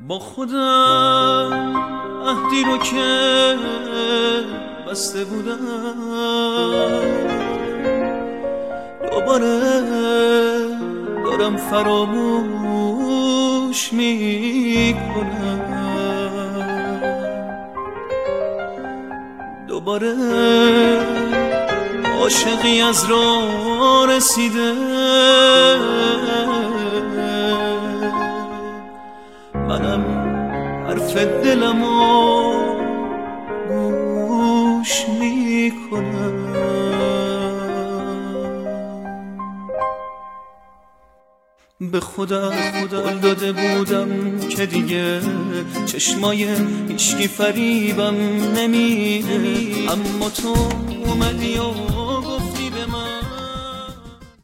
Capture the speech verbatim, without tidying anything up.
با خودم عهدی رو که بسته بودم دوباره دارم فراموش میکنم، دوباره عاشقی از راه رسیده، منم حرف دلمو گوش میکنم. به خدا قول داده بودم که دیگه چشمای هیچکی فریبم نمیده، اما تو اومدی و